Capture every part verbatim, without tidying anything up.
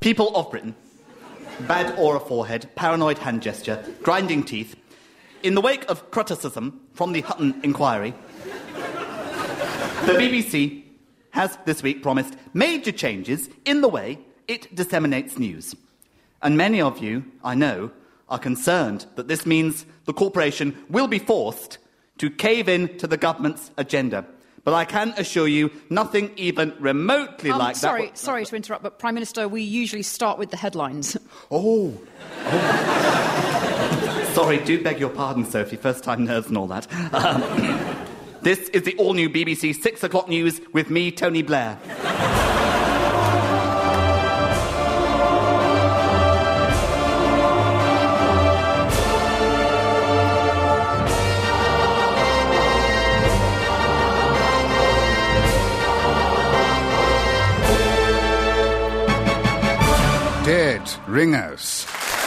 People of Britain, bad aura forehead, paranoid hand gesture, grinding teeth. In the wake of criticism from the Hutton inquiry, the B B C has this week promised major changes in the way it disseminates news. And many of you, I know, are concerned that this means the corporation will be forced to cave in to the government's agenda. But I can assure you, nothing even remotely um, like sorry, that... Sorry to interrupt, but, Prime Minister, we usually start with the headlines. Oh. oh. Sorry, do beg your pardon, Sophie. First-time nerves and all that. Um, this is the all-new B B C six o'clock news with me, Tony Blair. Dead ringers.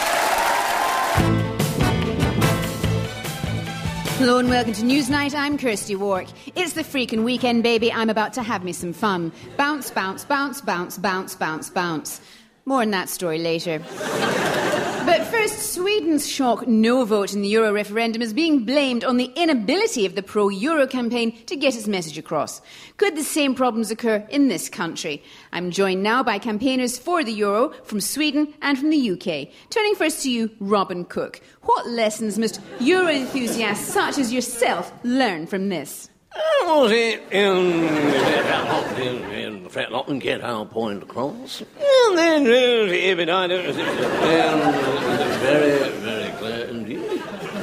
Hello and welcome to Newsnight. I'm Kirsty Wark. It's the freaking weekend, baby. I'm about to have me some fun. Bounce, bounce, bounce, bounce, bounce, bounce, bounce. More on that story later. But first, Sweden's shock no vote in the Euro referendum is being blamed on the inability of the pro-Euro campaign to get its message across. Could the same problems occur in this country? I'm joined now by campaigners for the Euro from Sweden and from the U K. Turning first to you, Robin Cook. What lessons must Euro enthusiasts such as yourself learn from this? Was it in, in, in fetlock and get our point across? And then every night it was very, very clear indeed.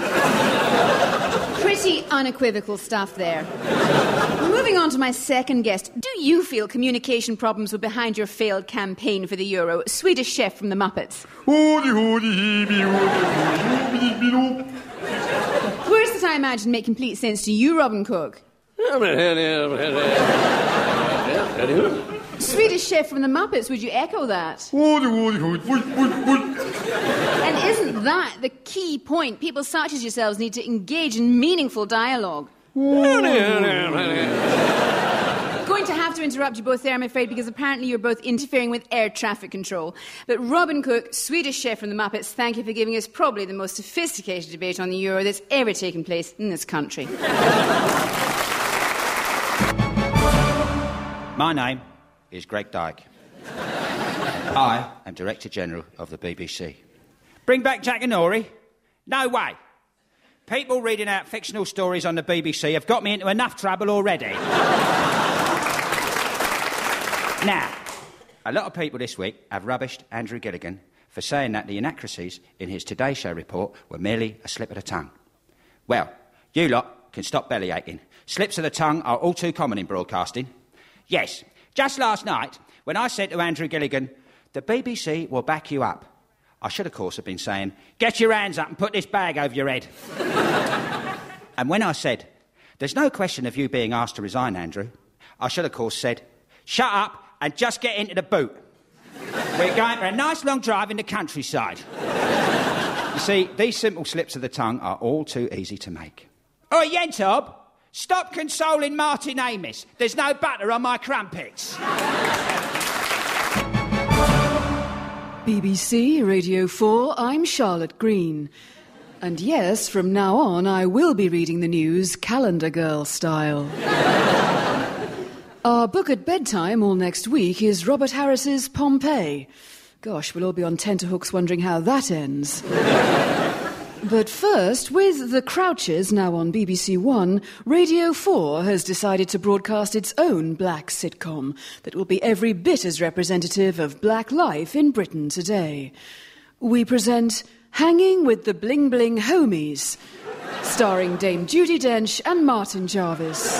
Pretty unequivocal stuff there. Moving on to my second guest. Do you feel communication problems were behind your failed campaign for the Euro? Swedish chef from the Muppets. Words that I imagine make complete sense to you, Robin Cook. Swedish chef from the Muppets, would you echo that? And isn't that the key point? People such as yourselves need to engage in meaningful dialogue. Going to have to interrupt you both there, I'm afraid, because apparently you're both interfering with air traffic control. But Robin Cook, Swedish chef from the Muppets, thank you for giving us probably the most sophisticated debate on the Euro that's ever taken place in this country. My name is Greg Dyke. I am Director General of the B B C. Bring back Jackanory? No way. People reading out fictional stories on the B B C have got me into enough trouble already. Now, a lot of people this week have rubbished Andrew Gilligan for saying that the inaccuracies in his Today Show report were merely a slip of the tongue. Well, you lot can stop belly aching. Slips of the tongue are all too common in broadcasting. Yes, just last night, when I said to Andrew Gilligan, the B B C will back you up, I should, of course, have been saying, get your hands up and put this bag over your head. And when I said, there's no question of you being asked to resign, Andrew, I should, of course, said, shut up and just get into the boot. We're going for a nice long drive in the countryside. You see, these simple slips of the tongue are all too easy to make. Oh, Yentob, stop consoling Martin Amis. There's no butter on my crumpets. B B C Radio four, I'm Charlotte Green. And yes, from now on, I will be reading the news calendar girl style. Our book at bedtime all next week is Robert Harris's Pompeii. Gosh, we'll all be on tenterhooks wondering how that ends. But first, with The Crouches now on B B C One, Radio four has decided to broadcast its own black sitcom that will be every bit as representative of black life in Britain today. We present Hanging with the Bling Bling Homies, starring Dame Judi Dench and Martin Jarvis.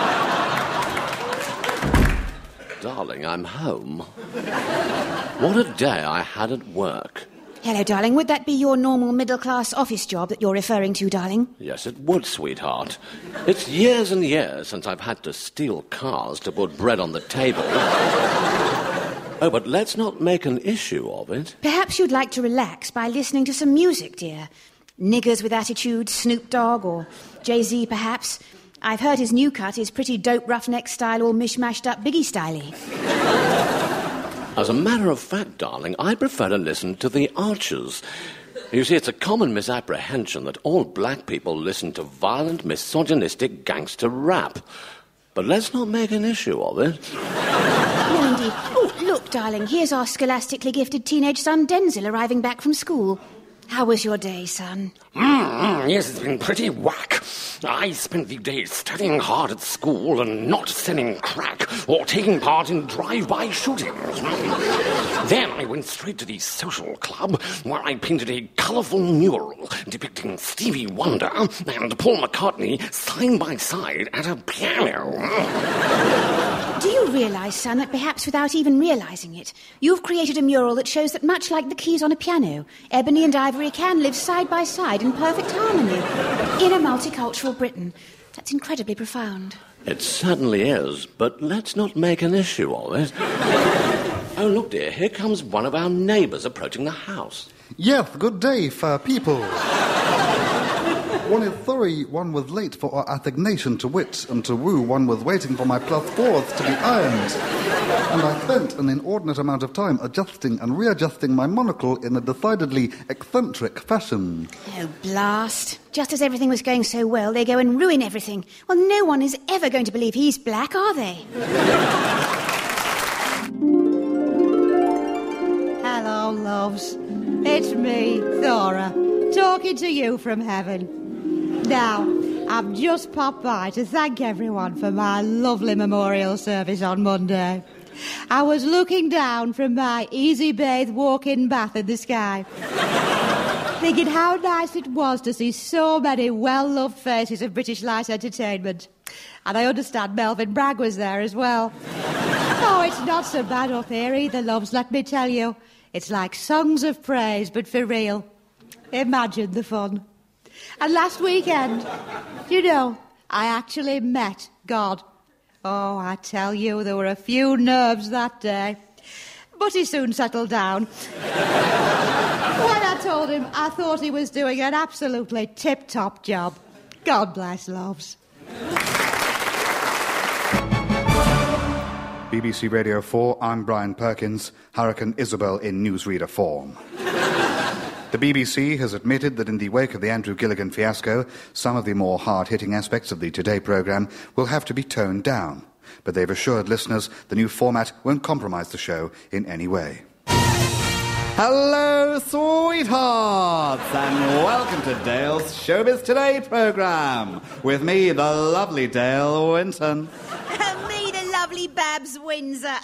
Darling, I'm home. What a day I had at work. Hello, darling. Would that be your normal middle-class office job that you're referring to, darling? Yes, it would, sweetheart. It's years and years since I've had to steal cars to put bread on the table. Oh, but let's not make an issue of it. Perhaps you'd like to relax by listening to some music, dear. Niggers with Attitude, Snoop Dogg, or Jay-Z, perhaps. I've heard his new cut is pretty dope roughneck style, all mishmashed up Biggie style-y. As a matter of fact, darling, I prefer to listen to the Archers. You see, it's a common misapprehension that all black people listen to violent, misogynistic gangster rap. But let's not make an issue of it. No, indeed. Oh, look, darling, here's our scholastically gifted teenage son, Denzel, arriving back from school. How was your day, son? Mm, yes, it's been pretty whack. I spent the day studying hard at school and not selling crack or taking part in drive-by shootings. Then I went straight to the social club where I painted a colourful mural depicting Stevie Wonder and Paul McCartney side by side at a piano. Do you realise, son, that perhaps without even realising it, you've created a mural that shows that much like the keys on a piano, ebony and ivory can live side by side in perfect harmony in a multicultural Britain? That's incredibly profound. It certainly is, but let's not make an issue of it. Oh, look, dear, here comes one of our neighbours approaching the house. Yes, good day, fair people. One is sorry one was late for our assignation to wit, and to woo one was waiting for my plus fours to be ironed. And I spent an inordinate amount of time adjusting and readjusting my monocle in a decidedly eccentric fashion. Oh, blast. Just as everything was going so well, they go and ruin everything. Well, no one is ever going to believe he's black, are they? Hello, loves. It's me, Thora, talking to you from heaven. Now, I've just popped by to thank everyone for my lovely memorial service on Monday. I was looking down from my easy bathe walk-in bath in the sky, thinking how nice it was to see so many well-loved faces of British Light Entertainment. And I understand Melvyn Bragg was there as well. Oh, it's not so bad up here either, loves, let me tell you. It's like songs of praise, but for real. Imagine the fun. And last weekend, you know, I actually met God. Oh, I tell you, there were a few nerves that day. But he soon settled down. When I told him, I thought he was doing an absolutely tip-top job. God bless, loves. B B C Radio four, I'm Brian Perkins, Hurricane Isabel in newsreader form. The B B C has admitted that in the wake of the Andrew Gilligan fiasco, some of the more hard-hitting aspects of the Today programme will have to be toned down. But they've assured listeners the new format won't compromise the show in any way. Hello, sweethearts, and welcome to Dale's Showbiz Today programme. With me, the lovely Dale Winton. Me, the lovely Babs Windsor.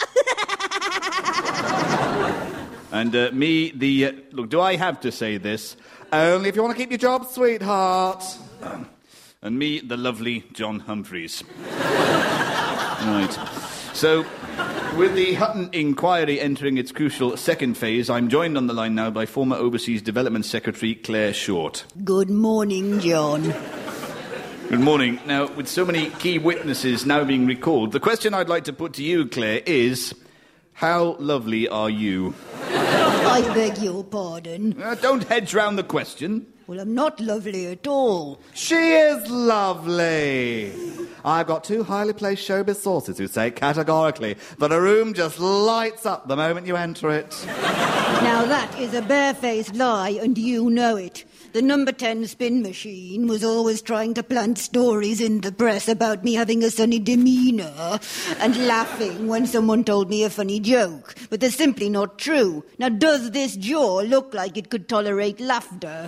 And uh, me, the... Uh, look, do I have to say this? Only if you want to keep your job, sweetheart. Um, and me, the lovely John Humphreys. Right. So, with the Hutton inquiry entering its crucial second phase, I'm joined on the line now by former Overseas Development Secretary Claire Short. Good morning, John. Good morning. Now, with so many key witnesses now being recalled, the question I'd like to put to you, Claire, is... how lovely are you? I beg your pardon. Uh, don't hedge round the question. Well, I'm not lovely at all. She is lovely. I've got two highly placed showbiz sources who say categorically that a room just lights up the moment you enter it. Now that is a barefaced lie, and you know it. The number ten spin machine was always trying to plant stories in the press about me having a sunny demeanour and laughing when someone told me a funny joke. But they're simply not true. Now, does this jaw look like it could tolerate laughter?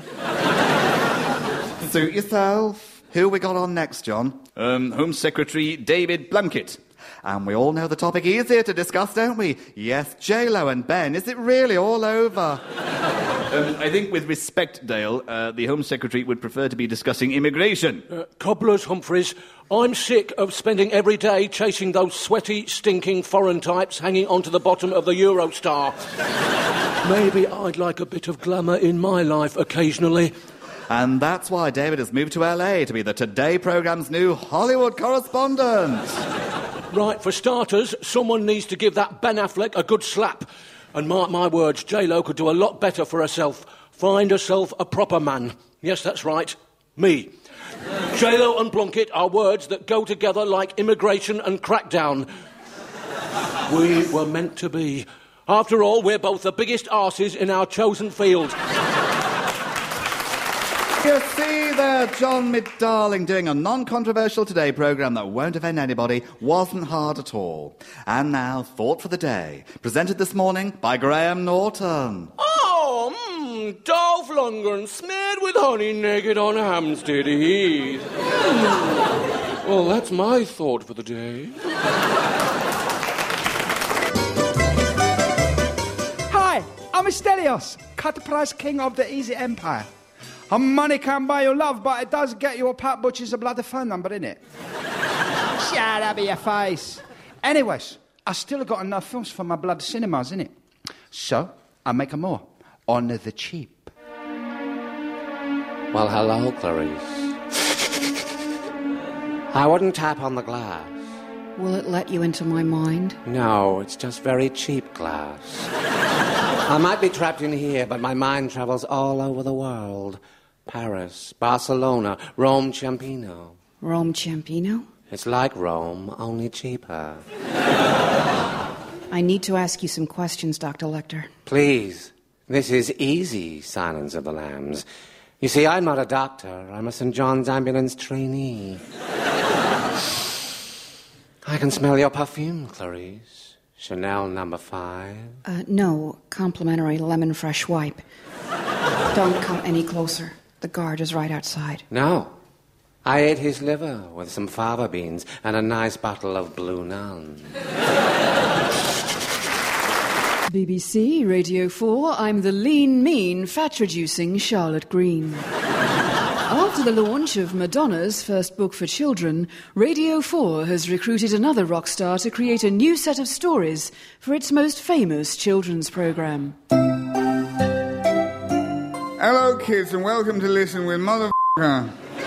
Suit yourself. Who we got on next, John? Um, Home Secretary David Blunkett. And we all know the topic he's here to discuss, don't we? Yes, J-Lo and Ben. Is it really all over? um, I think with respect, Dale, uh, the Home Secretary would prefer to be discussing immigration. Uh, cobblers, Humphreys, I'm sick of spending every day chasing those sweaty, stinking foreign types hanging onto the bottom of the Eurostar. Maybe I'd like a bit of glamour in my life occasionally. And that's why David has moved to L A to be the Today programme's new Hollywood correspondent. Right, for starters, someone needs to give that Ben Affleck a good slap. And mark my words, J-Lo could do a lot better for herself. Find herself a proper man. Yes, that's right. Me. J-Lo and Blunkett are words that go together like immigration and crackdown. We were meant to be. After all, we're both the biggest arses in our chosen field. You see there, John McDarling doing a non-controversial Today programme that won't offend anybody. Wasn't hard at all. And now, Thought for the Day, presented this morning by Graham Norton. Oh, mmm, Dolph Lundgren smeared with honey naked on Hampstead Heath. Mm. Well, that's my thought for the day. Hi, I'm Estelios, cut-price king of the Easy Empire. And money can't buy you love, but it does get you a Pat Butcher's a bloody phone number, innit? Shut up your face. Anyways, I still got enough films for my bloody cinemas, innit? So, I make 'em more. On the cheap. Well, hello, Clarice. I wouldn't tap on the glass. Will it let you into my mind? No, it's just very cheap glass. I might be trapped in here, but my mind travels all over the world. Paris, Barcelona, Rome Ciampino. Rome Ciampino? It's like Rome, only cheaper. I need to ask you some questions, Doctor Lecter. Please. This is easy, Silence of the Lambs. You see, I'm not a doctor. I'm a Saint John's ambulance trainee. I can smell your perfume, Clarice. Chanel number five. Uh, no, complimentary lemon fresh wipe. Don't come any closer. The guard is right outside. No. I ate his liver with some fava beans and a nice bottle of Blue Nun. B B C, Radio four, I'm the lean, mean, fat-reducing Charlotte Green. After the launch of Madonna's first book for children, Radio four has recruited another rock star to create a new set of stories for its most famous children's programme. Hello, kids, and welcome to Listen with Motherfucker.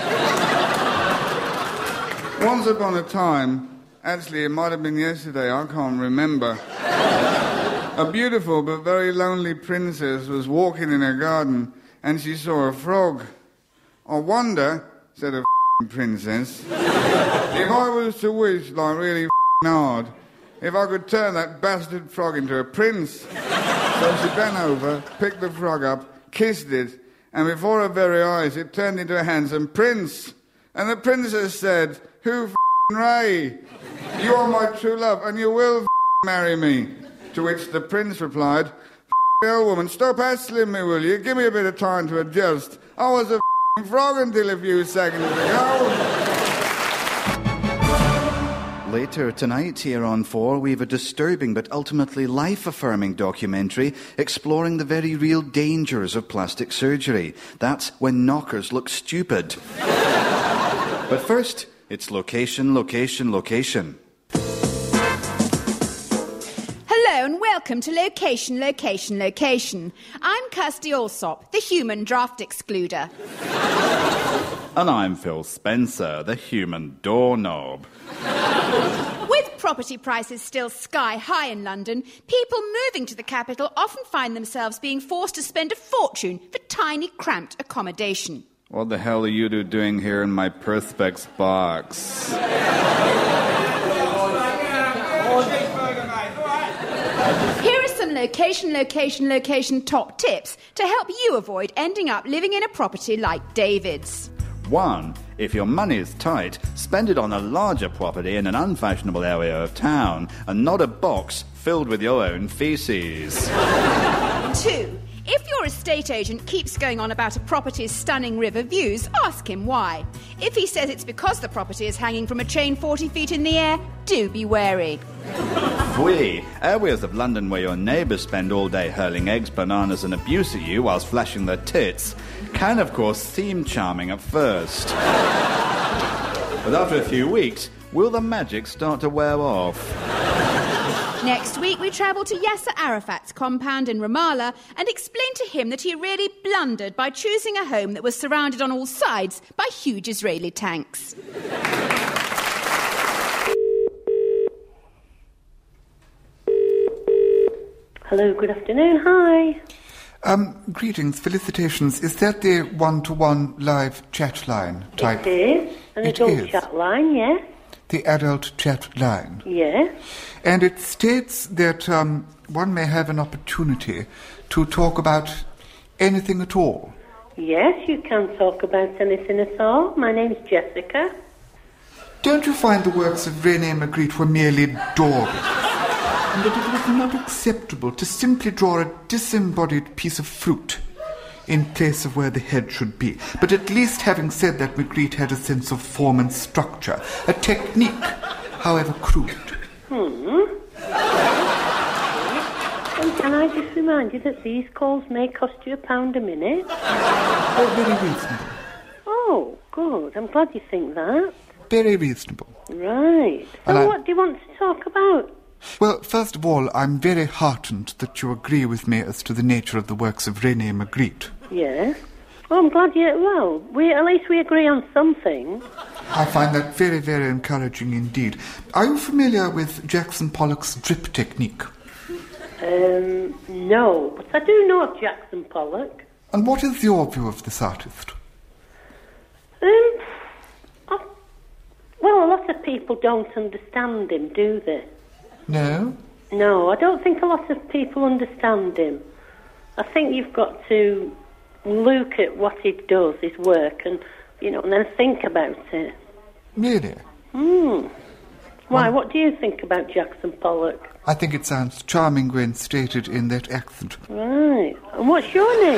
Once upon a time, actually it might have been yesterday, I can't remember, a beautiful but very lonely princess was walking in her garden and she saw a frog. I wonder, said a princess, if I was to wish, like really hard, if I could turn that bastard frog into a prince. So she bent over, picked the frog up, kissed it, and before her very eyes it turned into a handsome prince. And the princess said, "Who f***ing Ray? You are my true love, and you will f***ing marry me." To which the prince replied, "F***ing old woman, stop hassling me, will you? Give me a bit of time to adjust. I was a f***ing frog until a few seconds ago." Later tonight here on four, we have a disturbing but ultimately life-affirming documentary exploring the very real dangers of plastic surgery. That's when knockers look stupid. But first, it's location, location, location. Hello and welcome to Location, Location, Location. I'm Kirsty Allsop, the human draft excluder. And I'm Phil Spencer, the human doorknob. With property prices still sky high in London, people moving to the capital often find themselves being forced to spend a fortune for tiny, cramped accommodation. What the hell are you two doing here in my Perspex box? Here are some location, location, location top tips to help you avoid ending up living in a property like David's. One, if your money is tight, spend it on a larger property in an unfashionable area of town and not a box filled with your own feces. Two, if your estate agent keeps going on about a property's stunning river views, ask him why. If he says it's because the property is hanging from a chain forty feet in the air, do be wary. Three, areas of London where your neighbours spend all day hurling eggs, bananas and abuse at you whilst flashing their tits can, of course, seem charming at first. But after a few weeks, will the magic start to wear off? Next week, we travel to Yasser Arafat's compound in Ramallah and explain to him that he really blundered by choosing a home that was surrounded on all sides by huge Israeli tanks. Hello, good afternoon, hi. Um, greetings, felicitations. Is that the one-to-one live chat line type? It is, an It adult is. chat line, yes. the adult chat line. Yes. And it states that um, one may have an opportunity to talk about anything at all. Yes, you can talk about anything at all. My name's Jessica. Don't you find the works of René Magritte were merely adorable? And that it was not acceptable to simply draw a disembodied piece of fruit in place of where the head should be. But at least, having said that, Magritte had a sense of form and structure, a technique, however crude. Hmm. And can I just remind you that these calls may cost you a pound a minute? Oh, very reasonable. Oh, good. I'm glad you think that. Very reasonable. Right. So And I- what do you want to talk about? Well, first of all, I'm very heartened that you agree with me as to the nature of the works of René Magritte. Yes. Well, I'm glad you... Well, we at least we agree on something. I find that very, very encouraging indeed. Are you familiar with Jackson Pollock's drip technique? Um, no. But I do know of Jackson Pollock. And what is your view of this artist? Um, I, well, a lot of people don't understand him, do they? No? No, I don't think a lot of people understand him. I think you've got to look at what he does, his work, and, you know, and then think about it. Really? Hmm. Why, what do you think about Jackson Pollock? I think it sounds charming when stated in that accent. Right. And what's your name?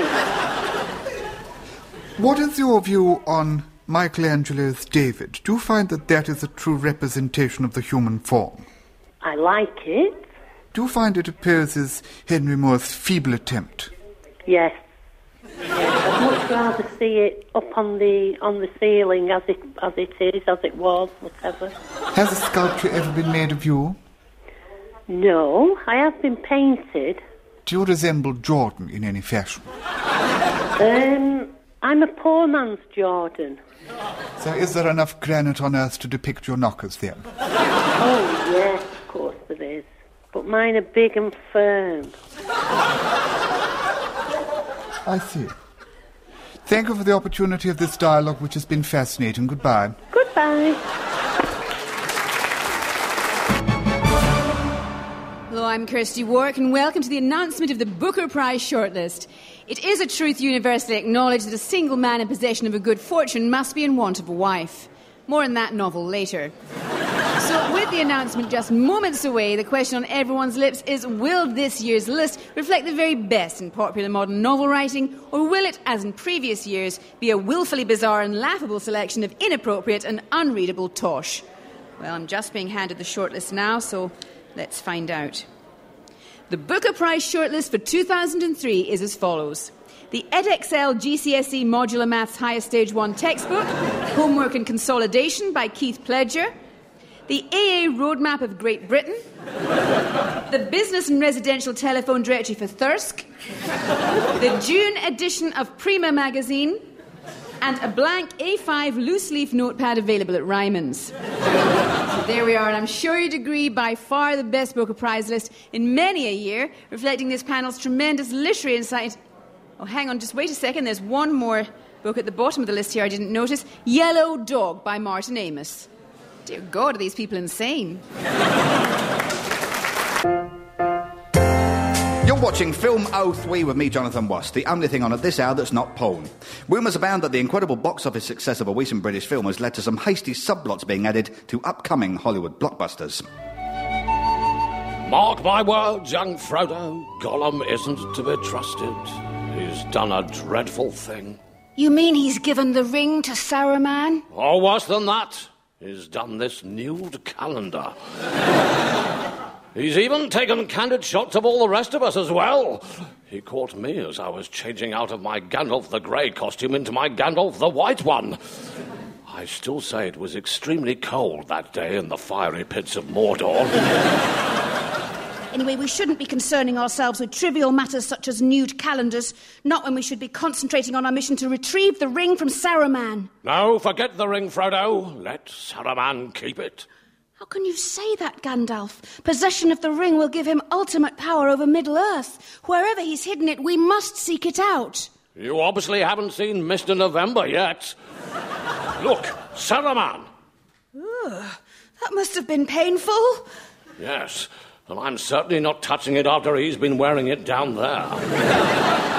What is your view on Michelangelo's David? Do you find that that is a true representation of the human form? I like it. Do you find it opposes Henry Moore's feeble attempt? Yes. Yes. I'd much rather see it up on the on the ceiling as it as it is, as it was, whatever. Has a sculpture ever been made of you? No, I have been painted. Do you resemble Jordan in any fashion? Um, I'm a poor man's Jordan. So is there enough granite on earth to depict your knockers then? Oh, yes, of course there is. But mine are big and firm. I see. Thank you for the opportunity of this dialogue, which has been fascinating. Goodbye. Goodbye. Hello, I'm Kirsty Warwick, and welcome to the announcement of the Booker Prize shortlist. It is a truth universally acknowledged that a single man in possession of a good fortune must be in want of a wife. More on that novel later. So, with the announcement just moments away, the question on everyone's lips is, will this year's list reflect the very best in popular modern novel writing, or will it, as in previous years, be a willfully bizarre and laughable selection of inappropriate and unreadable tosh? Well, I'm just being handed the shortlist now, so let's find out. The Booker Prize shortlist for two thousand three is as follows. The Edexcel G C S E Modular Maths Higher Stage one textbook, Homework and Consolidation by Keith Pledger, the A A Roadmap of Great Britain, the Business and Residential Telephone Directory for Thirsk, the June edition of Prima magazine, and a blank A five loose-leaf notepad available at Ryman's. So there we are, and I'm sure you'd agree, by far the best Booker Prize list in many a year, reflecting this panel's tremendous literary insight. Oh, hang on, just wait a second. There's one more book at the bottom of the list here I didn't notice. Yellow Dog by Martin Amis. Dear God, are these people insane? You're watching Film oh three with me, Jonathan Wast, the only thing on at this hour that's not porn. Rumours abound that the incredible box office success of a recent British film has led to some hasty subplots being added to upcoming Hollywood blockbusters. Mark my words, young Frodo, Gollum isn't to be trusted. He's done a dreadful thing. You mean he's given the ring to Saruman? Or worse than that, he's done this nude calendar. He's even taken candid shots of all the rest of us as well. He caught me as I was changing out of my Gandalf the Grey costume into my Gandalf the White one. I still say it was extremely cold that day in the fiery pits of Mordor. Anyway, we shouldn't be concerning ourselves with trivial matters such as nude calendars, not when we should be concentrating on our mission to retrieve the ring from Saruman. No, forget the ring, Frodo. Let Saruman keep it. How can you say that, Gandalf? Possession of the ring will give him ultimate power over Middle-earth. Wherever he's hidden it, we must seek it out. You obviously haven't seen Mister November yet. Look, Saruman. Ugh, That must have been painful. Yes, and I'm certainly not touching it after he's been wearing it down there.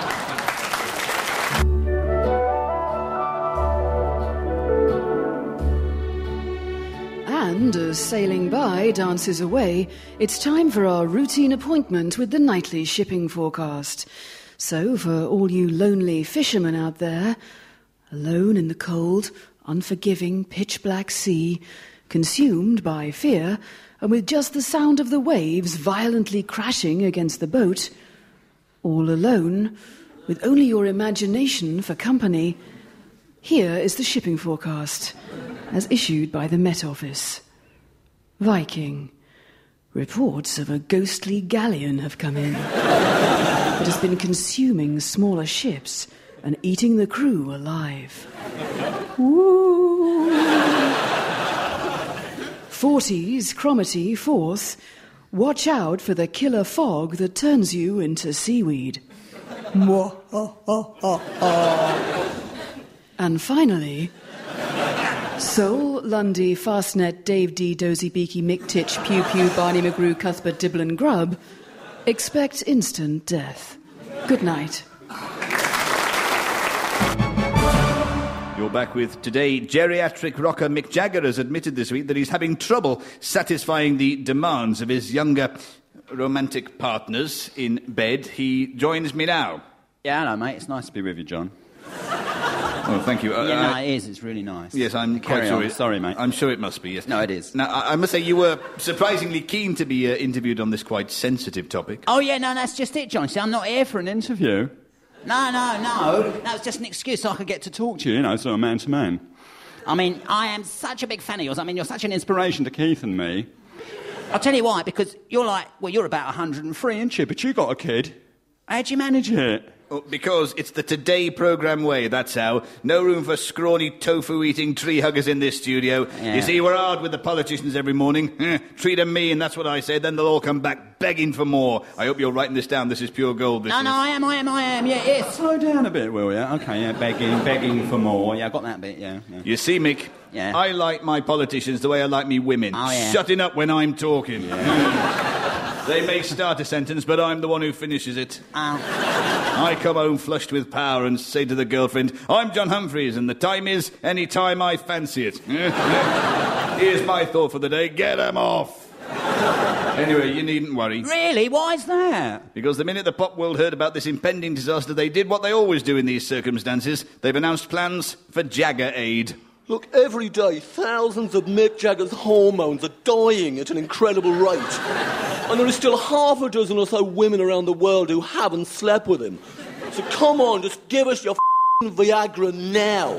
And as sailing by dances away, it's time for our routine appointment with the nightly shipping forecast. So, for all you lonely fishermen out there, alone in the cold, unforgiving, pitch-black sea, consumed by fear, and with just the sound of the waves violently crashing against the boat, all alone, with only your imagination for company, here is the shipping forecast, as issued by the Met Office. Viking. Reports of a ghostly galleon have come in. It has been consuming smaller ships and eating the crew alive. Woo! Forties, Cromarty, fourth. Watch out for the killer fog that turns you into seaweed. And finally, Seoul, Lundy, Fastnet, Dave D, Dozy Beaky, Mick Titch, Pew Pew, Barney McGrew, Cuthbert, Dibblin, Grubb. Expect instant death. Good night. You're back with Today. Geriatric rocker Mick Jagger has admitted this week that he's having trouble satisfying the demands of his younger romantic partners in bed. He joins me now. Yeah, hello, mate. It's nice to be with you, John. Oh, thank you. Uh, yeah, no, uh, it is. It's really nice. Yes, I'm Carry quite sure. on. It, Sorry, mate. I'm sure it must be, yes. No, it is. Now, I, I must say you were surprisingly keen to be uh, interviewed on this quite sensitive topic. Oh, yeah, no, that's just it, John. See, I'm not here for an interview. No, no, no. That was just an excuse so I could get to talk to you, you know, sort of man to man. I mean, I am such a big fan of yours. I mean, you're such an inspiration to Keith and me. I'll tell you why, because you're like, well, you're about one hundred and three, aren't you? But you got a kid. How'd you manage it? Oh, because it's the Today programme way, that's how. No room for scrawny, tofu-eating tree huggers in this studio. Yeah. You see, we're hard with the politicians every morning. Eh, treat them mean, that's what I say. Then they'll all come back begging for more. I hope you're writing this down. This is pure gold. This no, is. no, I am, I am, I am. Yeah, yeah. Slow down a bit, will you? OK, yeah, begging, begging for more. Yeah, I got that bit, yeah. yeah. You see, Mick, yeah. I like my politicians the way I like me women. Oh, yeah. Shutting up when I'm talking. Yeah. They may start a sentence, but I'm the one who finishes it. Oh. I come home flushed with power and say to the girlfriend, I'm John Humphreys, and the time is any time I fancy it. Here's my thought for the day. Get 'em off. Anyway, you needn't worry. Really? Why is that? Because the minute the pop world heard about this impending disaster, they did what they always do in these circumstances. They've announced plans for Jagger Aid. Look, every day, thousands of Mick Jagger's hormones are dying at an incredible rate. And there is still half a dozen or so women around the world who haven't slept with him. So come on, just give us your f***ing Viagra now.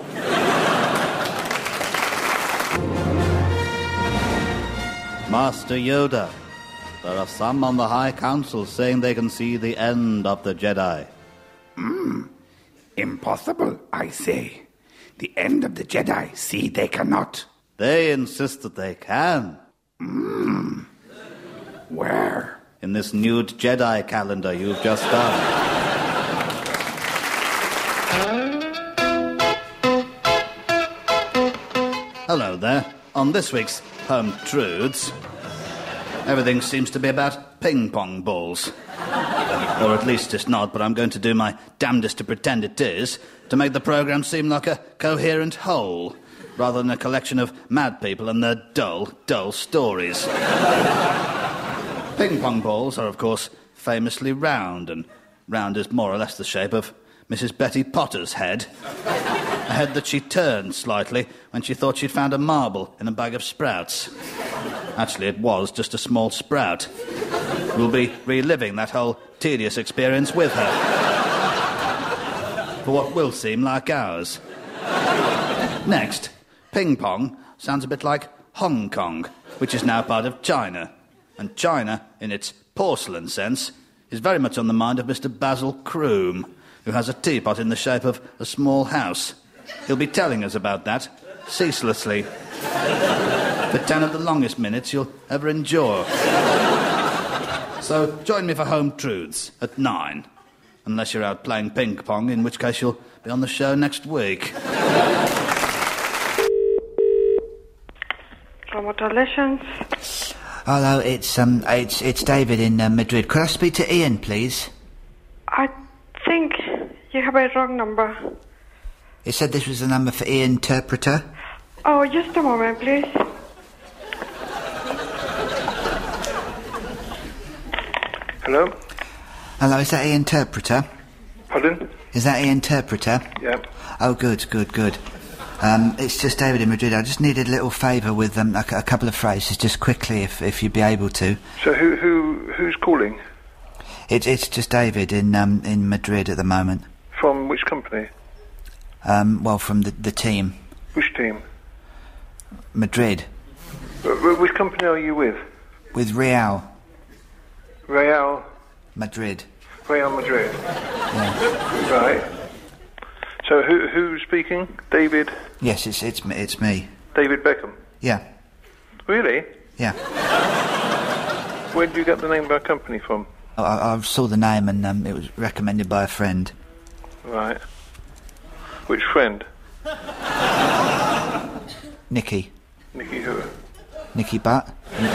Master Yoda, there are some on the High Council saying they can see the end of the Jedi. Hmm. Impossible, I say. The end of the Jedi, see, they cannot. They insist that they can. Hmm. Where? In this nude Jedi calendar you've just done. Hello there. On this week's Home Truths, everything seems to be about ping-pong balls. Or at least it's not, but I'm going to do my damnedest to pretend it is, to make the programme seem like a coherent whole, rather than a collection of mad people and their dull, dull stories. Ping-pong balls are, of course, famously round, and round is more or less the shape of Missus Betty Potter's head. A head that she turned slightly when she thought she'd found a marble in a bag of sprouts. Actually, it was just a small sprout. We'll be reliving that whole tedious experience with her. For what will seem like hours. Next, ping-pong sounds a bit like Hong Kong, which is now part of China. And China, in its porcelain sense, is very much on the mind of Mister Basil Croom, who has a teapot in the shape of a small house. He'll be telling us about that, ceaselessly, for ten of the longest minutes you'll ever endure. So join me for Home Truths at nine, unless you're out playing ping-pong, in which case you'll be on the show next week. Promoter Relations. Hello, it's um, it's it's David in uh, Madrid. Could I speak to Ian, please? I think you have a wrong number. It said this was the number for Ian Interpreter. Oh, just a moment, please. Hello? Hello, is that Ian Interpreter? Pardon? Is that Ian Interpreter? Yeah. Oh, good, good, good. Um, it's just David in Madrid. I just needed a little favour with um, a, a couple of phrases, just quickly, if if you'd be able to. So who who who's calling? It, it's just David in um, in Madrid at the moment. From which company? Um, well, from the the team. Which team? Madrid. Uh, which company are you with? With Real. Real. Madrid. Real Madrid. Yeah. Right. So who who's speaking? David? Yes, it's it's me. It's me. David Beckham? Yeah. Really? Yeah. Where did you get the name of our company from? I, I saw the name and um, it was recommended by a friend. Right. Which friend? Nikki. Nikki who? Nikki Butt.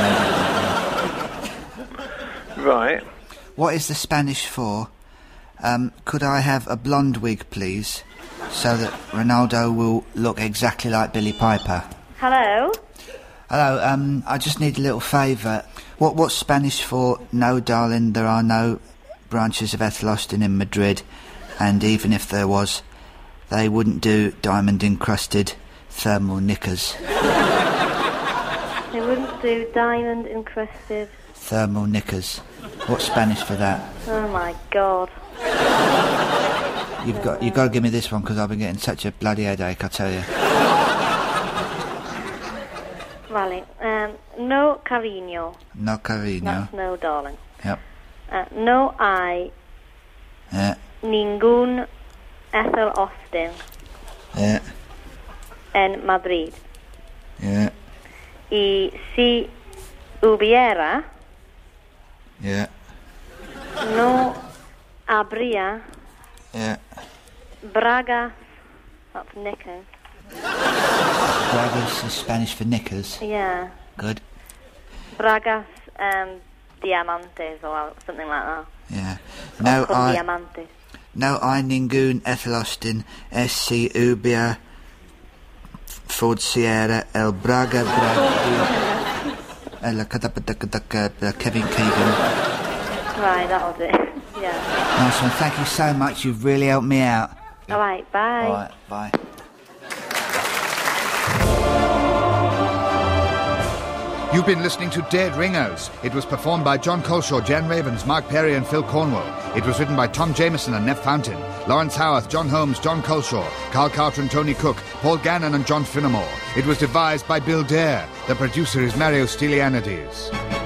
Right. What is the Spanish for? Um, could I have a blonde wig, please, so that Ronaldo will look exactly like Billy Piper? Hello? Hello, um, I just need a little favour. What What's Spanish for no, darling, there are no branches of Ethel Austin in Madrid, and even if there was, they wouldn't do diamond-encrusted thermal knickers. They wouldn't do diamond-encrusted... Thermal knickers. What's Spanish for that? Oh, my God. You've got you've got to give me this one because I've been getting such a bloody headache, I tell you. Vale. Um, no cariño. No cariño. That's no, darling. Yep. Uh, no hay Yeah. ningún Ethel Austin Yeah. en Madrid. Yeah. Y si hubiera, Yeah. no habría Yeah. bragas, that's knickers. Bragas is Spanish for knickers. Yeah. Good. Bragas um, diamantes or something like that. Yeah. No, Con I. diamantes. No, hay ningún Ethel Austin. Es si hubiera Ford Sierra, el Braga, Braga, el Kevin Keegan. Right, that was it. Yeah. Nice one. Thank you so much. You've really helped me out. All right, bye. All right, bye. You've been listening to Dead Ringers. It was performed by John Colshaw, Jan Ravens, Mark Perry and Phil Cornwell. It was written by Tom Jameson and Neff Fountain, Lawrence Howarth, John Holmes, John Colshaw, Carl Carter and Tony Cook, Paul Gannon and John Finnemore. It was devised by Bill Dare. The producer is Mario Stylianides.